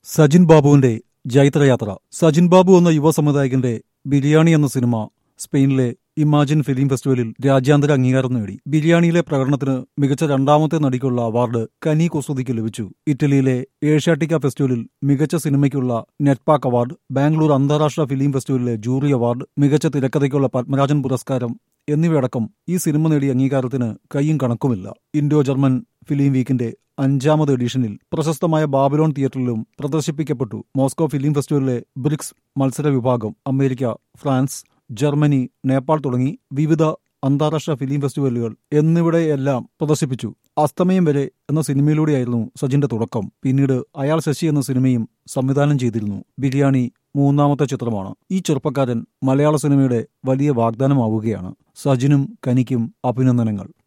സജിൻ ബാബുവിന്റെ ജൈത്രയാത്ര. സജിൻ ബാബു എന്ന യുവ സംവിധായകന്റെ ബിരിയാണി എന്ന സിനിമ സ്പെയിനിലെ ഇമാജിൻ ഫിലിം ഫെസ്റ്റിവലിൽ രാജ്യാന്തര അംഗീകാരം നേടി. ബിരിയാണിയിലെ പ്രകടനത്തിന് മികച്ച രണ്ടാമത്തെ നടിക്കുള്ള അവാർഡ് കനി കുസൃതിക്ക് ലഭിച്ചു. ഇറ്റലിയിലെ ഏഷ്യാറ്റിക്ക ഫെസ്റ്റിവലിൽ മികച്ച സിനിമയ്ക്കുള്ള നെറ്റ്പാക് അവാർഡ്, ബാംഗ്ലൂർ അന്താരാഷ്ട്ര ഫിലിം ഫെസ്റ്റിവലിലെ ജൂറി അവാർഡ്, മികച്ച തിരക്കഥയ്ക്കുള്ള പത്മരാജൻ പുരസ്കാരം എന്നിവയടക്കം ഈ സിനിമ നേടിയ അംഗീകാരത്തിന് കൈയും കണക്കുമില്ല. ഇൻഡോ ജർമ്മൻ ഫിലിം വീക്കിന്റെ 5ാമത് എഡിഷനിൽ പ്രശസ്തമായ ബാബിലോൺ തിയേറ്ററിലും പ്രദർശിപ്പിക്കപ്പെട്ടു. മോസ്കോ ഫിലിം ഫെസ്റ്റിവലിലെ ബ്രിക്സ് മത്സര വിഭാഗം അമേരിക്ക, ഫ്രാൻസ്, ജർമ്മനി, നേപ്പാൾ തുടങ്ങി വിവിധ അന്താരാഷ്ട്ര ഫിലിം ഫെസ്റ്റിവലുകൾ എന്നിവിടെയെല്ലാം പ്രദർശിപ്പിച്ചു. അസ്തമയം വരെ എന്ന സിനിമയിലൂടെയായിരുന്നു സജിന്റെ തുടക്കം. പിന്നീട് അയാൾ ശശി എന്ന സിനിമയും സംവിധാനം ചെയ്തിരുന്നു. ബിരിയാണി 3ാമത്തെ ചിത്രമാണ്. ഈ ചെറുപ്പക്കാരൻ മലയാള സിനിമയുടെ വലിയ വാഗ്ദാനമാവുകയാണ്. സജിനും കനിക്കും അഭിനന്ദനങ്ങൾ.